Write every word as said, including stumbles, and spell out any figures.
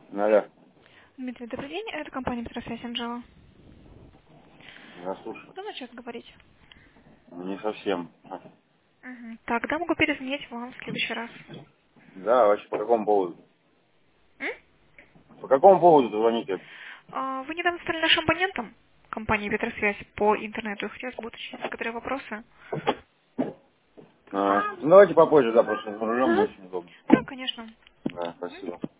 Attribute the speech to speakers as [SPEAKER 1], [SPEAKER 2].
[SPEAKER 1] Алло,
[SPEAKER 2] Дмитрий, добрый день. Это компания Петросвязь Анжела.
[SPEAKER 1] я слушаю.
[SPEAKER 2] Удобно сейчас говорить?
[SPEAKER 1] Не совсем.
[SPEAKER 2] Мгм. Тогда могу перезвонить вам в следующий раз.
[SPEAKER 1] Да, вообще по какому поводу?
[SPEAKER 2] М?
[SPEAKER 1] По какому поводу звоните?
[SPEAKER 2] А, Вы недавно стали нашим абонентом компании Петросвязь по интернету. Хотелось бы уточнить некоторые вопросы.
[SPEAKER 1] А, ну, давайте попозже, да, просто за рулем не очень удобно.
[SPEAKER 2] Да, конечно.
[SPEAKER 1] Да,
[SPEAKER 2] Мгм.
[SPEAKER 1] спасибо.